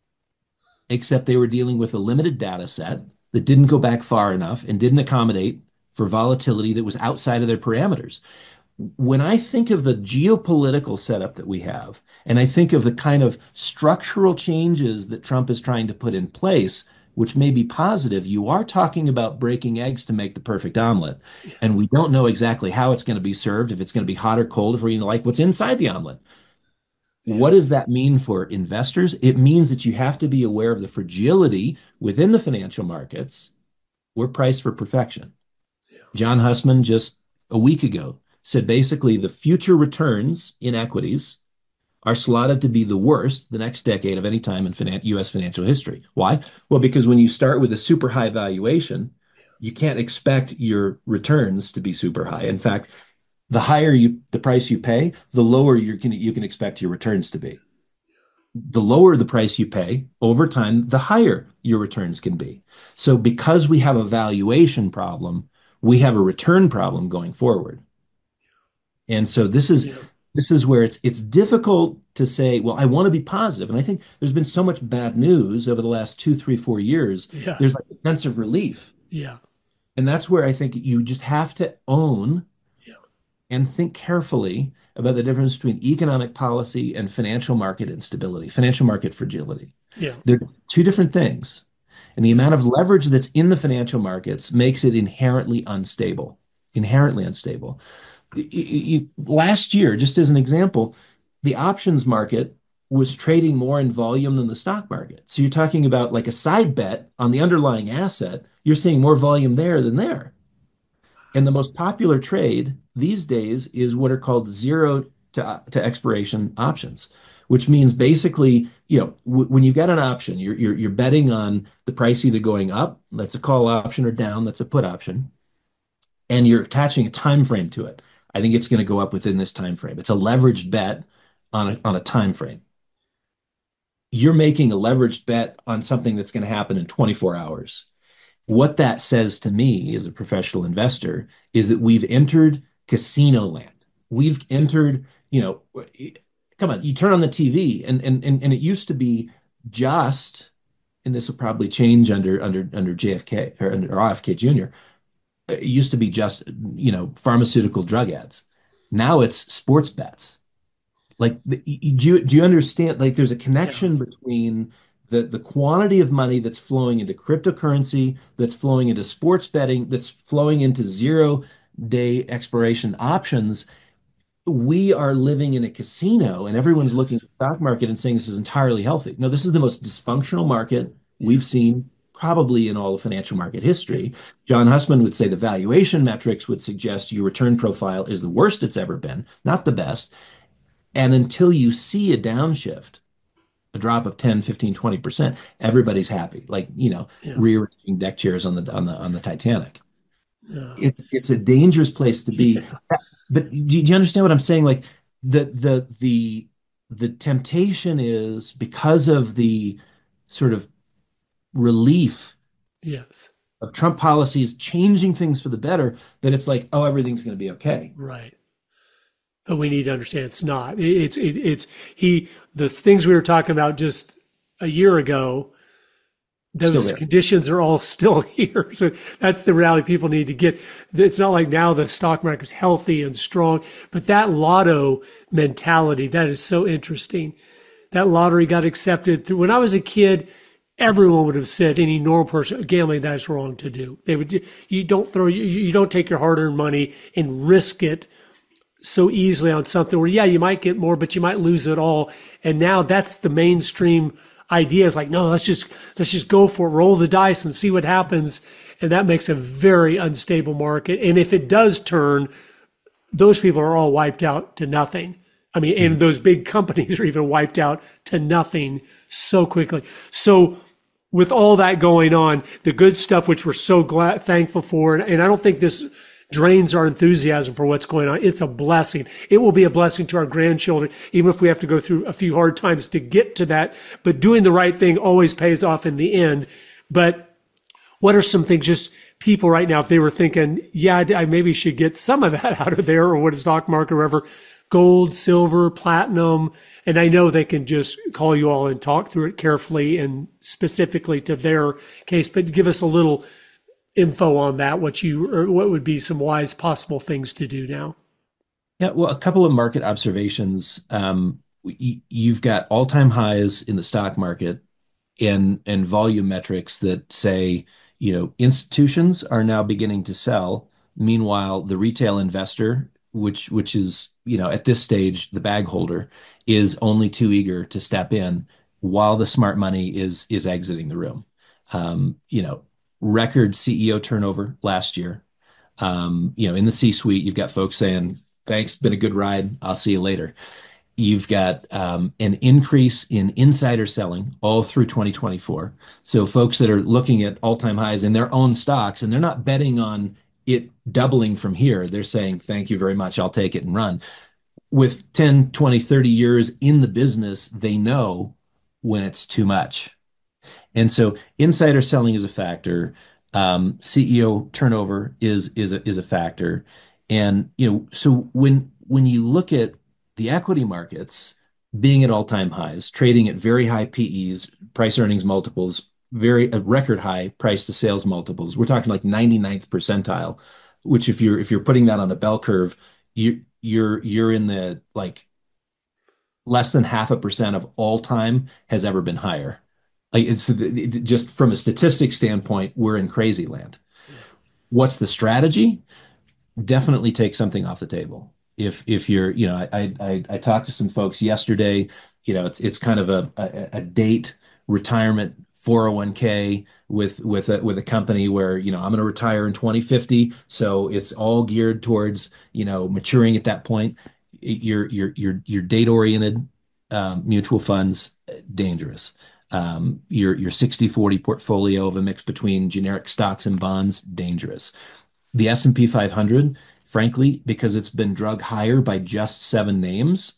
except they were dealing with a limited data set that didn't go back far enough and didn't accommodate for volatility that was outside of their parameters. When I think of the geopolitical setup that we have, and I think of the kind of structural changes that Trump is trying to put in place, which may be positive, you are talking about breaking eggs to make the perfect omelet. And we don't know exactly how it's going to be served, if it's going to be hot or cold, if we're going to like what's inside the omelet. Yeah. What does that mean for investors? It means that you have to be aware of the fragility within the financial markets. We're priced for perfection. Yeah. John Hussman just a week ago said basically the future returns in equities are slotted to be the worst the next decade of any time in U.S. financial history. Why? Well, because when you start with a super high valuation, you can't expect your returns to be super high. In fact, the price you pay, the lower you can expect your returns to be. The lower the price you pay over time, the higher your returns can be. So because we have a valuation problem, we have a return problem going forward. And so Yeah. this is where it's difficult to say, well, I want to be positive. And I think there's been so much bad news over the last 2, 3, 4 years. Yeah. There's like a sense of relief. Yeah. And that's where I think you just have to own Yeah. and think carefully about the difference between economic policy and financial market instability, financial market fragility. Yeah. They're two different things. And the Yeah. amount of leverage that's in the financial markets makes it inherently unstable, inherently unstable. Last year, just as an example, the options market was trading more in volume than the stock market. So you're talking about like a side bet on the underlying asset, you're seeing more volume there than there. And the most popular trade these days is what are called zero to expiration options, which means basically, when you get an option, you're betting on the price either going up, that's a call option, or down, that's a put option, and you're attaching a time frame to it. I think it's going to go up within this time frame. It's a leveraged bet on a time frame. You're making a leveraged bet on something that's going to happen in 24 hours. What that says to me as a professional investor is that we've entered casino land. We've entered, come on, you turn on the TV and it used to be just, and this will probably change under JFK or RFK Jr. It used to be just, pharmaceutical drug ads. Now it's sports bets. Like, do you understand? Like, there's a Yeah. connection between the quantity of money that's flowing into cryptocurrency, that's flowing into sports betting, that's flowing into zero-day expiration options. We are living in a casino, and everyone's looking at Yes. the stock market and saying this is entirely healthy. No, this is the most dysfunctional market Yeah. we've seen probably in all of financial market history. John Hussman would say the valuation metrics would suggest your return profile is the worst it's ever been, not the best. And until you see a downshift, a drop of 10, 15, 20%, everybody's happy. Like, Yeah. rearranging deck chairs on the Titanic. Yeah. It's a dangerous place to be. Yeah. But do you understand what I'm saying? Like the temptation is because of the sort of relief Yes. of Trump policies changing things for the better, that it's like, oh, everything's going to be okay. Right. But we need to understand it's not. The things we were talking about just a year ago, Still those there. conditions are all still here. So that's the reality people need to get. It's not like now the stock market's healthy and strong, but that lotto mentality, that is so interesting. That lottery got accepted through when I was a kid. Everyone would have said any normal person gambling that's wrong to do. They would you don't throw you don't take your hard-earned money and risk it so easily on something where, yeah, you might get more, but you might lose it all. And now that's the mainstream idea. Is like, no, let's just go for it, roll the dice and see what happens. And that makes a very unstable market. And if it does turn, those people are all wiped out to nothing. I mean, and those big companies are even wiped out to nothing so quickly. So with all that going on, the good stuff, which we're so thankful for, and I don't think this drains our enthusiasm for what's going on. It's a blessing. It will be a blessing to our grandchildren, even if we have to go through a few hard times to get to that. But doing the right thing always pays off in the end. But what are some things just people right now, if they were thinking, yeah, I maybe should get some of that out of there, or what is stock market or whatever, gold, silver, platinum. And I know they can just call you all and talk through it carefully and specifically to their case, but give us a little info on that, what would be some wise possible things to do now? Yeah, well, a couple of market observations. You've got all-time highs in the stock market and volume metrics that say, institutions are now beginning to sell. Meanwhile, the retail investor, which is, at this stage, the bag holder, is only too eager to step in while the smart money is exiting the room. Record CEO turnover last year. In the C-suite, you've got folks saying, "Thanks, been a good ride. I'll see you later." You've got an increase in insider selling all through 2024. So folks that are looking at all-time highs in their own stocks, and they're not betting on it doubling from here. They're saying, "Thank you very much. I'll take it and run." With 10, 20, 30 years in the business, they know when it's too much. And so insider selling is a factor. CEO turnover is a factor. And so when you look at the equity markets being at all-time highs, trading at very high PEs, price earnings multiples, very record high price to sales multiples. We're talking like 99th percentile, which if you're putting that on a bell curve, you're in the like less than 0.5% of all time has ever been higher. Like just from a statistics standpoint, we're in crazy land. What's the strategy? Definitely take something off the table. If you're, I talked to some folks yesterday. It's kind of a date retirement 401k with a company where I'm going to retire in 2050, so it's all geared towards maturing at that point. Your date oriented mutual funds, dangerous. Your 60/40 portfolio of a mix between generic stocks and bonds, dangerous. The S&P 500, frankly, because it's been drug higher by just 7 names,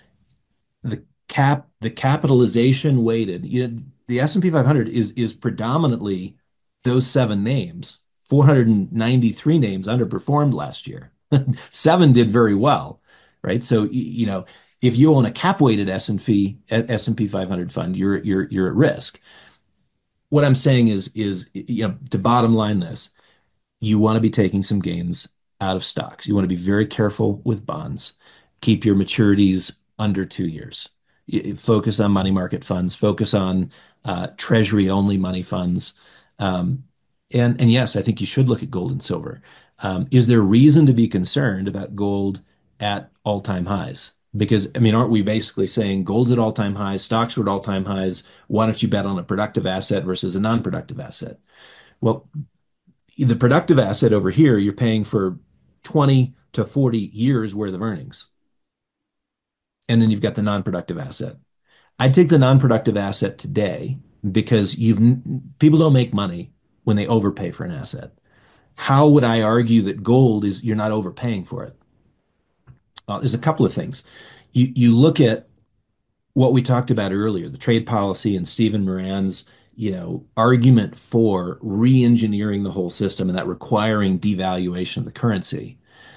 the capitalization weighted, the S&P 500 is predominantly those 7 names. 493 names underperformed last year. 7 did very well, right? So, if you own a cap weighted S&P 500 fund, you're at risk. What I'm saying is to bottom line this, you want to be taking some gains out of stocks. You want to be very careful with bonds. Keep your maturities under 2 years. Focus on money market funds. Focus on treasury only money funds. And yes, I think you should look at gold and silver. Is there reason to be concerned about gold at all-time highs? Because, I mean, aren't we basically saying gold's at all-time highs, stocks are at all-time highs? Why don't you bet on a productive asset versus a non-productive asset? Well, the productive asset over here, you're paying for 20 to 40 years worth of earnings. And then you've got the non-productive asset. I'd take the non-productive asset today because people don't make money when they overpay for an asset. How would I argue that gold is you're not overpaying for it? There's a couple of things. You look at what we talked about earlier, the trade policy and Stephen Moran's argument for re-engineering the whole system and that requiring devaluation of the currency.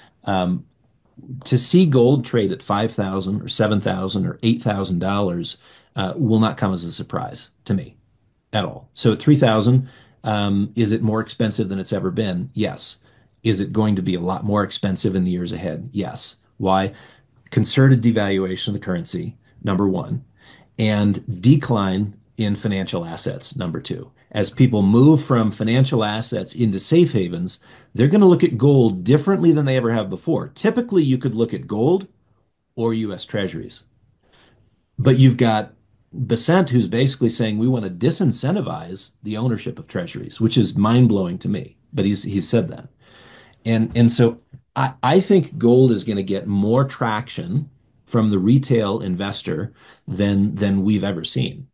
To see gold trade at 5,000 or 7,000 or $8,000 will not come as a surprise to me. at all. So at 3,000, is it more expensive than it's ever been? Yes. Is it going to be a lot more expensive in the years ahead? Yes. Why? Concerted devaluation of the currency, number one, and decline in financial assets, number two. As people move from financial assets into safe havens, they're going to look at gold differently than they ever have before. Typically, you could look at gold or US Treasuries. But you've got Besant, who's basically saying we want to disincentivize the ownership of treasuries, which is mind blowing to me. But he's said that, and so I think gold is going to get more traction from the retail investor than we've ever seen.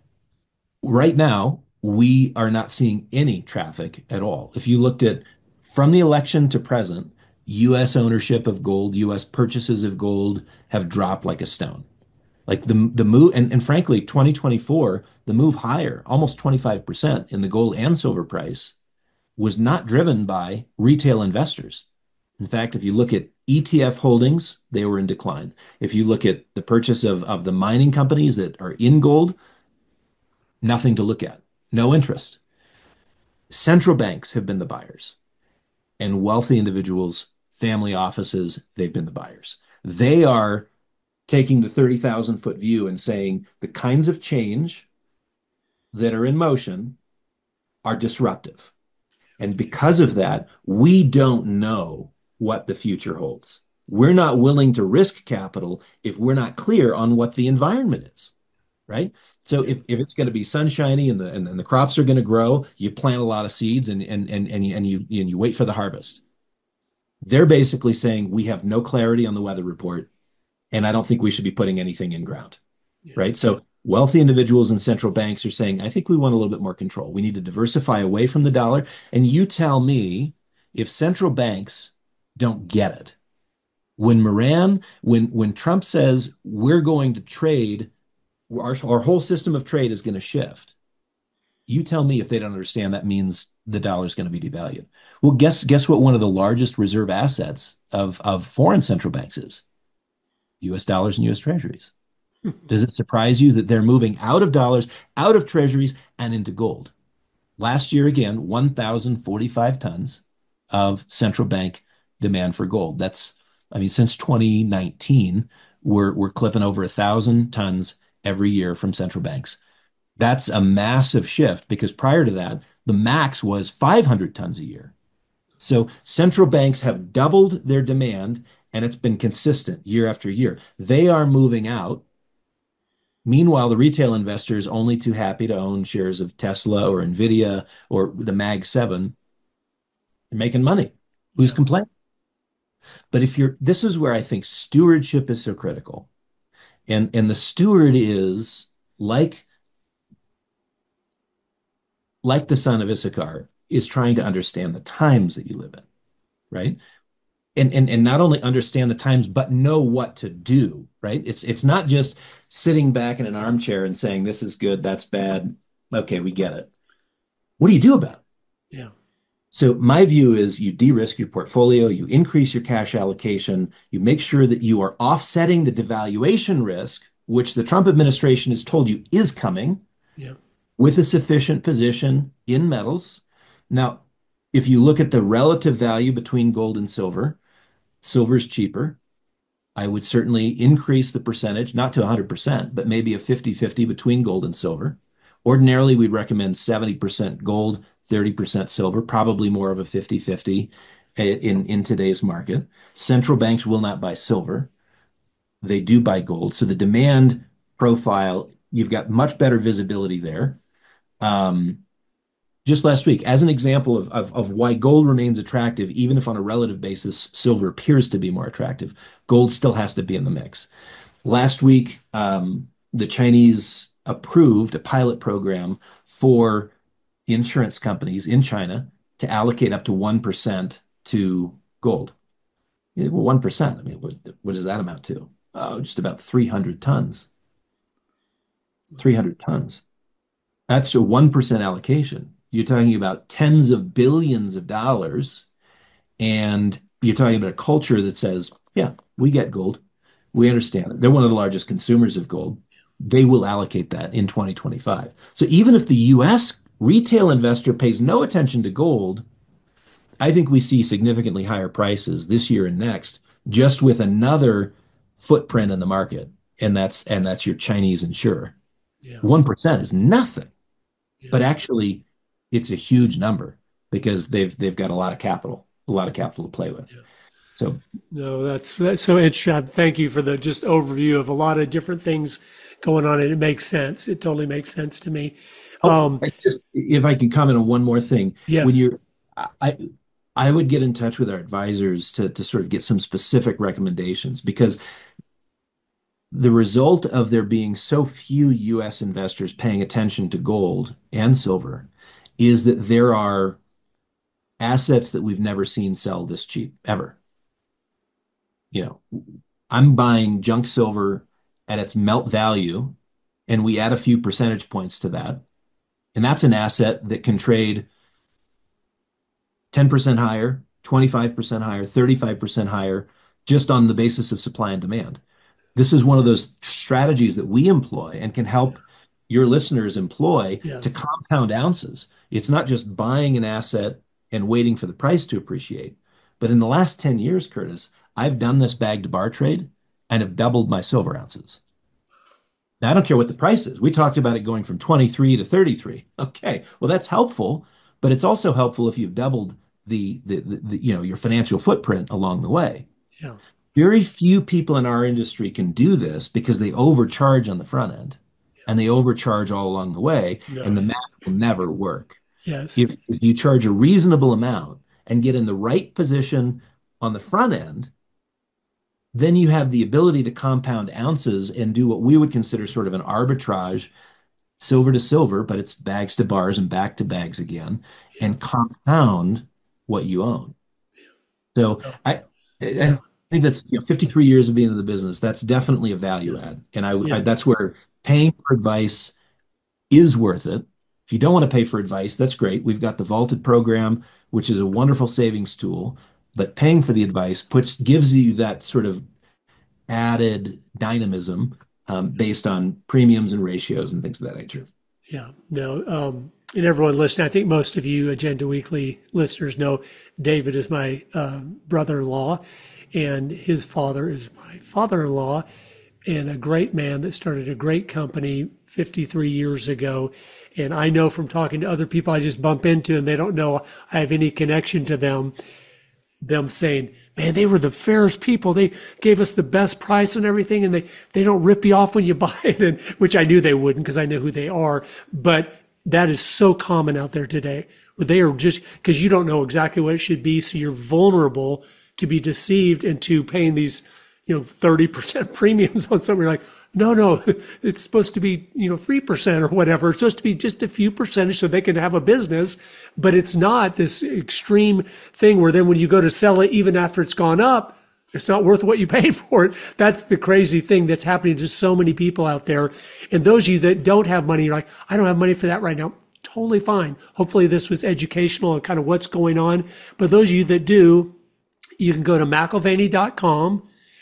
Right now, we are not seeing any traffic at all. If you looked at from the election to present, U.S. ownership of gold, U.S. purchases of gold have dropped like a stone. Like the move, and frankly, 2024, the move higher, almost 25% in the gold and silver price, was not driven by retail investors. In fact, if you look at ETF holdings, they were in decline. If you look at the purchase of the mining companies that are in gold, nothing to look at, no interest. Central banks have been the buyers, and wealthy individuals, family offices, they've been the buyers. They are taking the 30,000-foot view and saying the kinds of change that are in motion are disruptive. And because of that, we don't know what the future holds. We're not willing to risk capital if we're not clear on what the environment is, right? So if it's going to be sunshiny and the crops are going to grow, you plant a lot of seeds and you wait for the harvest. They're basically saying we have no clarity on the weather report, and I don't think we should be putting anything in ground, right? So wealthy individuals and central banks are saying, I think we want a little bit more control. We need to diversify away from the dollar. And you tell me if central banks don't get it. When Trump says we're going to trade, our whole system of trade is going to shift. You tell me if they don't understand that means the dollar is going to be devalued. Well, guess what one of the largest reserve assets of foreign central banks is? US dollars and US treasuries. Does it surprise you that they're moving out of dollars, out of treasuries, and into gold? Last year, again, 1,045 tons of central bank demand for gold. I mean, since 2019, we're clipping over 1,000 tons every year from central banks. That's a massive shift because prior to that, the max was 500 tons a year. So central banks have doubled their demand, and it's been consistent year after year. They are moving out. Meanwhile, the retail investor is only too happy to own shares of Tesla or Nvidia or the Mag 7. They're making money. Who's complaining? But this is where I think stewardship is so critical. And the steward is like the son of Issachar is trying to understand the times that you live in, right? And not only understand the times, but know what to do, right? It's not just sitting back in an armchair and saying, this is good, that's bad. Okay, we get it. What do you do about it? Yeah. So my view is you de-risk your portfolio, you increase your cash allocation, you make sure that you are offsetting the devaluation risk, which the Trump administration has told you is coming, Yeah. with a sufficient position in metals. Now, if you look at the relative value between gold and silver, silver's cheaper. I would certainly increase the percentage, not to 100%, but maybe a 50-50 between gold and silver. Ordinarily, we'd recommend 70% gold, 30% silver, probably more of a 50-50 in today's market. Central banks will not buy silver. They do buy gold. So the demand profile, you've got much better visibility there. Just last week, as an example of why gold remains attractive, even if on a relative basis, silver appears to be more attractive, gold still has to be in the mix. Last week, the Chinese approved a pilot program for insurance companies in China to allocate up to 1% to gold. Well, 1%, I mean, what does that amount to? Just about 300 tons. 300 tons. That's a 1% allocation. You're talking about tens of billions of dollars, and you're talking about a culture that says, yeah, we get gold. We understand it. They're one of the largest consumers of gold. they will allocate that in 2025. So even if the US retail investor pays no attention to gold, I think we see significantly higher prices this year and next, just with another footprint in the market, and that's your Chinese insurer. Yeah. 1% is nothing, Yeah. but actually it's a huge number because they've got a lot of capital to play with. Yeah. So, No, that's so interesting. Thank you for the just overview of a lot of different things going on, and it makes sense. It totally makes sense to me. oh, Um, if I can comment on one more thing, when yes. you're, I, I would get in touch with our advisors to sort of get some specific recommendations because the result of there being so few US investors paying attention to gold and silver is that there are assets that we've never seen sell this cheap ever. You know, I'm buying junk silver at its melt value, and we add a few percentage points to that. And that's an asset that can trade 10% higher, 25% higher, 35% higher, just on the basis of supply and demand. This is one of those strategies that we employ and can help your listeners employ to Yes. compound ounces. It's not just buying an asset and waiting for the price to appreciate. But in the last 10 years, Curtis, I've done this bag to bar trade and have doubled my silver ounces. Now, I don't care what the price is. We talked about it going from 23 to 33. Okay, well, that's helpful, but it's also helpful if you've doubled your financial footprint along the way. Yeah. Very few people in our industry can do this because they overcharge on the front end and they overcharge all along the way, No. and the math will never work. Yes. If you charge a reasonable amount and get in the right position on the front end, then you have the ability to compound ounces and do what we would consider sort of an arbitrage, silver to silver, but it's bags to bars and back to bags again, Yeah. and compound what you own. So No. I Yeah. think that's 53 years of being in the business. That's definitely a value Yeah. add, and Yeah. that's where paying for advice is worth it. If you don't want to pay for advice, that's great. We've got the Vaulted program, which is a wonderful savings tool, but paying for the advice gives you that sort of added dynamism based on premiums and ratios and things of that nature. Yeah. No. And everyone listening, I think most of you Agenda Weekly listeners know David is my brother-in-law, and his father is my father-in-law, and a great man that started a great company 53 years ago. And I know from talking to other people I just bump into, and they don't know I have any connection to them saying, man, they were the fairest people. They gave us the best price and everything, and they don't rip you off when you buy it, and which I knew they wouldn't because I know who they are. But that is so common out there today, where they are just because you don't know exactly what it should be, so you're vulnerable to be deceived into paying these, 30% premiums on something. You're like, no, it's supposed to be, 3% or whatever. It's supposed to be just a few percentage so they can have a business, but it's not this extreme thing where then when you go to sell it, even after it's gone up, it's not worth what you paid for it. That's the crazy thing that's happening to so many people out there. And those of you that don't have money, you're like, I don't have money for that right now. Totally fine. Hopefully this was educational and kind of what's going on. But those of you that do, you can go to McIlvaney.com,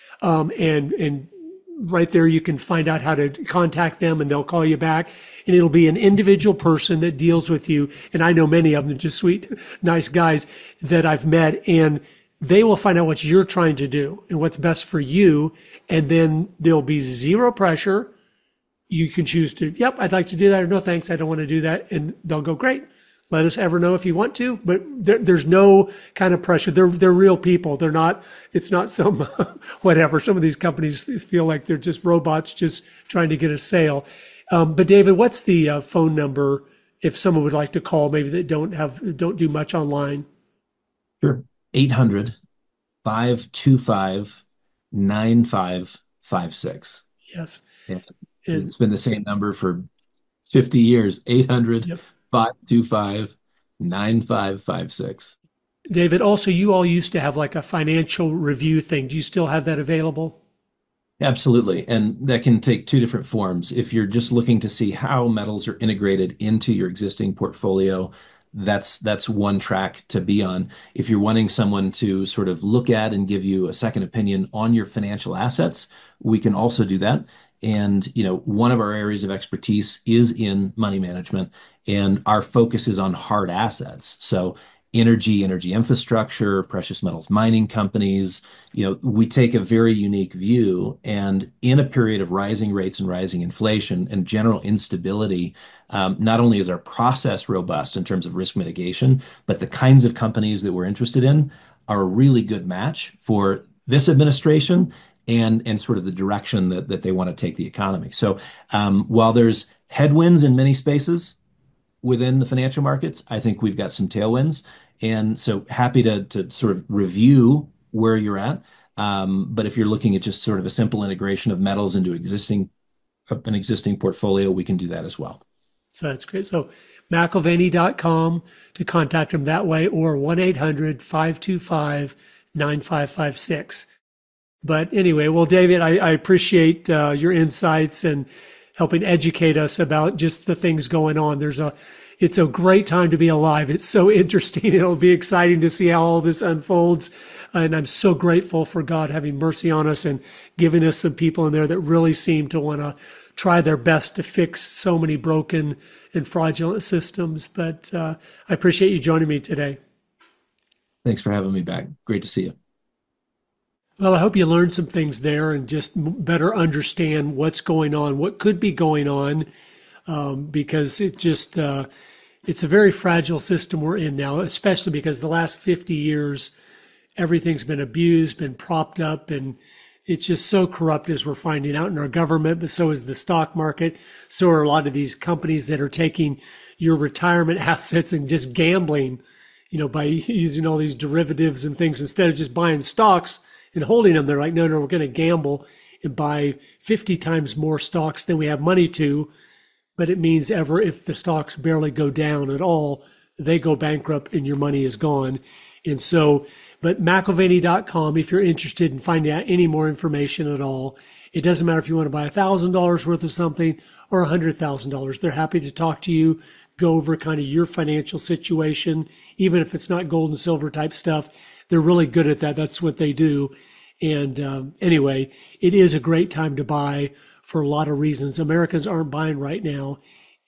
and right there you can find out how to contact them, and they'll call you back, and it'll be an individual person that deals with you. And I know many of them, just sweet, nice guys that I've met, and they will find out what you're trying to do and what's best for you. And then there'll be zero pressure. You can choose to, yep, I'd like to do that, or no, thanks, I don't want to do that. And they'll go, great. Let us ever know if you want to, but there's no kind of pressure. They're real people. They're not, it's not some, whatever. Some of these companies feel like they're just robots just trying to get a sale. But David, what's the phone number if someone would like to call, maybe that don't do much online? Sure. 800-525-9556. Yes. And And it's been the same number for 50 years. 800 yep. 525 9556. David, also, you all used to have like a financial review thing. Do you still have that available? Absolutely. And that can take two different forms. If you're just looking to see how metals are integrated into your existing portfolio, that's one track to be on. If you're wanting someone to sort of look at and give you a second opinion on your financial assets, we can also do that. And, one of our areas of expertise is in money management, and our focus is on hard assets. So energy infrastructure, precious metals mining companies. We take a very unique view. And in a period of rising rates and rising inflation and general instability, not only is our process robust in terms of risk mitigation, but the kinds of companies that we're interested in are a really good match for this administration and sort of the direction that they want to take the economy. So while there's headwinds in many spaces within the financial markets, I think we've got some tailwinds. And so happy to sort of review where you're at. But if you're looking at just sort of a simple integration of metals into an existing portfolio, we can do that as well. So that's great. So McIlvaney.com to contact him that way, or 1-800-525-9556. But anyway, well, David, I appreciate your insights and helping educate us about just the things going on. It's a great time to be alive. It's so interesting. It'll be exciting to see how all this unfolds. And I'm so grateful for God having mercy on us and giving us some people in there that really seem to want to try their best to fix so many broken and fraudulent systems. But I appreciate you joining me today. Thanks for having me back. Great to see you. Well, I hope you learned some things there and just better understand what's going on, what could be going on, because it's a very fragile system we're in now, especially because the last 50 years, everything's been abused, been propped up, and it's just so corrupt as we're finding out in our government, but so is the stock market. So are a lot of these companies that are taking your retirement assets and just gambling, by using all these derivatives and things instead of just buying stocks and holding them. They're like, no, we're going to gamble and buy 50 times more stocks than we have money to. But it means if the stocks barely go down at all, they go bankrupt and your money is gone. And so, but McIlvaney.com, if you're interested in finding out any more information at all, it doesn't matter if you want to buy $1,000 worth of something or $100,000. They're happy to talk to you, go over kind of your financial situation, even if it's not gold and silver type stuff. They're really good at that. That's what they do. And anyway, it is a great time to buy for a lot of reasons. Americans aren't buying right now.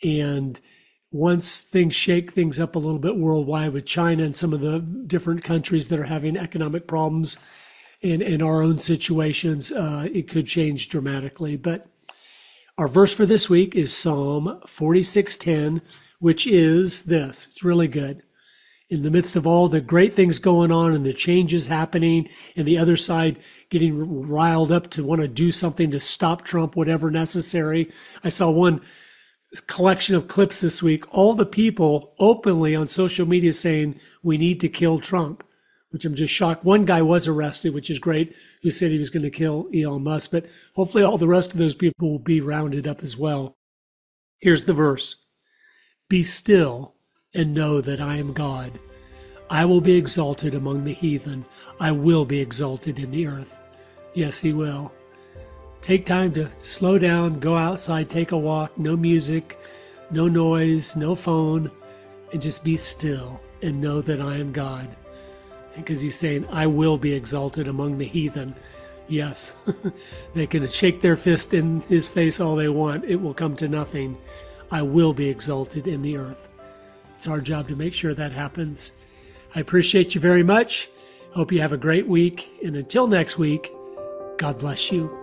And once things shake things up a little bit worldwide with China and some of the different countries that are having economic problems in our own situations, it could change dramatically. But our verse for this week is Psalm 46:10, which is this. It's really good. In the midst of all the great things going on and the changes happening and the other side getting riled up to want to do something to stop Trump, whatever necessary. I saw one collection of clips this week, all the people openly on social media saying we need to kill Trump, which I'm just shocked. One guy was arrested, which is great, who said he was going to kill Elon Musk, but hopefully all the rest of those people will be rounded up as well. Here's the verse. Be still and know that I am God. I will be exalted among the heathen. I will be exalted in the earth. Yes, he will. Take time to slow down, go outside, take a walk, no music, no noise, no phone, and just be still and know that I am God. Because he's saying, I will be exalted among the heathen. Yes, they can shake their fist in his face all they want. It will come to nothing. I will be exalted in the earth. It's our job to make sure that happens. I appreciate you very much. Hope you have a great week. And until next week, God bless you.